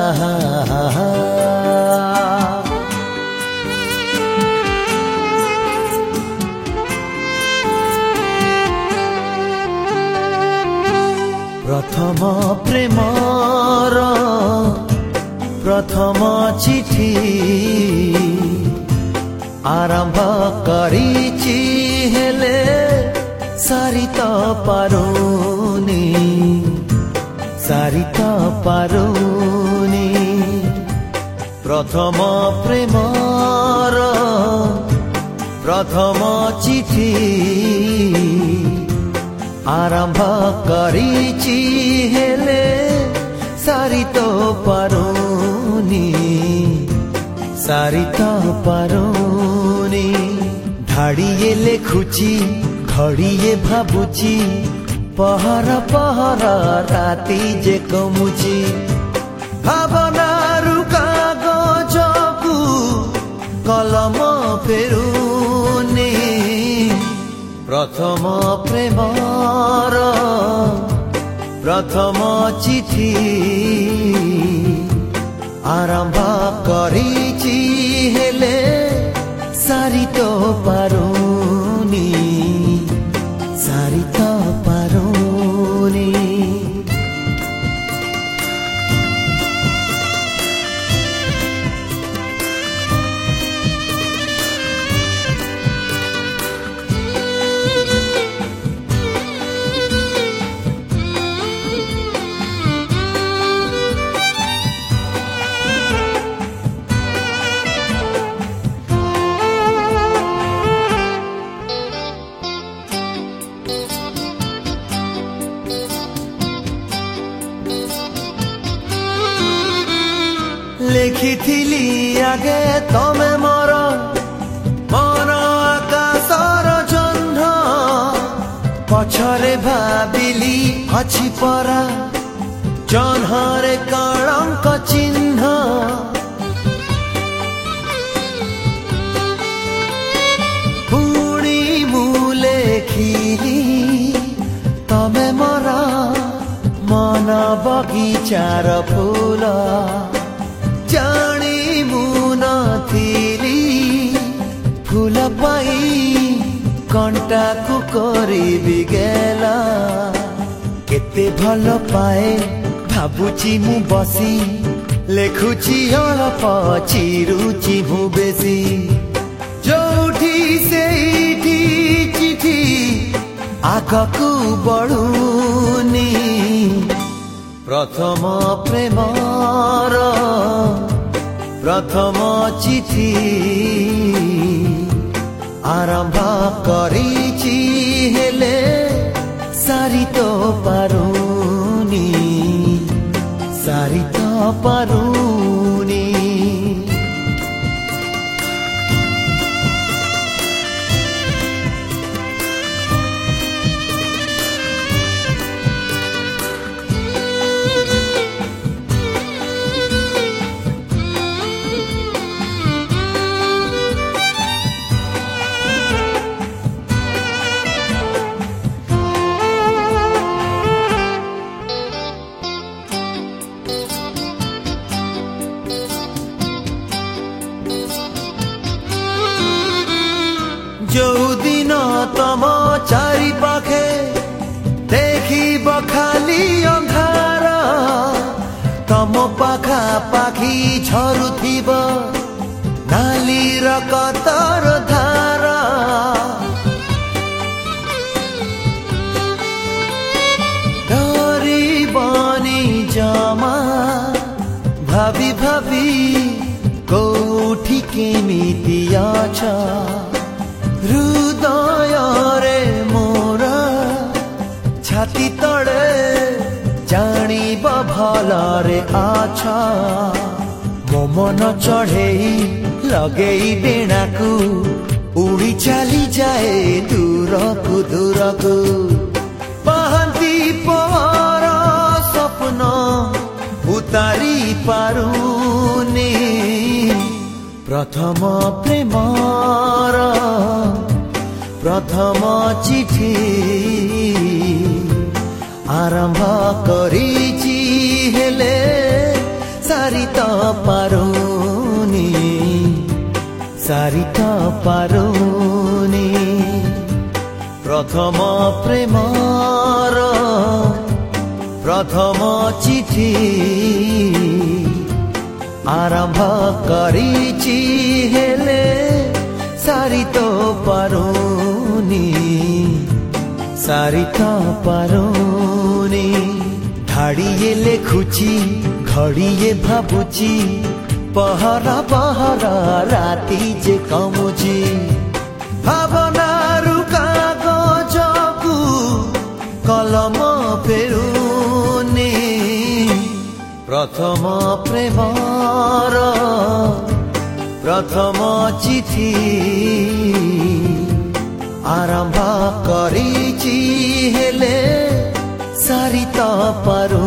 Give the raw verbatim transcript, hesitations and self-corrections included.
प्रथम प्रेमर प्रथम चिठी आरंभ करिछि हेले सारी तो पारुनी सारी तो पारुनी प्रथम प्रेमर प्रथम चिठी आरंभ करिछि हेले सारी तो पारुनी सारी तो पारुनी धाड़िए लेखुची घड़िए भाबुची पहर पहर राति जे कमुची भावनारु कागजकु कलम फेरुनी प्रथम प्रेमर प्रथम चिठी आरंभ करिछि हेले सारी तो पारुनी सारी तो पारुनी लिखिथिली आगे तमे मोर मन आकाशर जह्न पछरे भाबिली अछि परा जह्नरे कलंक चिन्ह पुणी मु लेखिली तमे मोर मन बगीचार फूल जानी मु नथिली फूल पाई कंटा को करिबि गेला केते भल पाए भाबुची मु बसी लेखुची अल्प चिरुची मु बेसी जोठी सेठी चिठी आगकु बढुनी प्रथम प्रेमर प्रथम चिठी आरंभ करिछि हेले सारी तो पारुनी सारी तो पारुनी जो दिन तम चारि पाखे देखिब खाली अंधार तम पाखा पाखी झरुथिब नालीर कतर धार डरिबनी जमा भावी भावी कोठी केमिति अछ हृदय रे मोर छाती तड़े जानिब भल रे आछा मो मन चढ़ेई लगेई डेणाकू उड़ी चली जाए दूरकू दूरकू पाहंती पर स्वप्न उतारी पारुनी प्रथम प्रेमर प्रथम चिठी आरंभ करिछि हेले सारी पारुनी सारी तो पारुनी प्रथम प्रेमर प्रथम चिठी आरंभ करिछि हेले सारी तो पारुनी सारी तो पारुनी धाड़िए लेखुची घड़िए भाबुची पहरा पहरा राती जे कमुची भावनारु कागजकु कलम फेरुनी प्रथम प्रेमर प्रथम चिठी आरंभ करिछि हेले सारी तो पारुनी।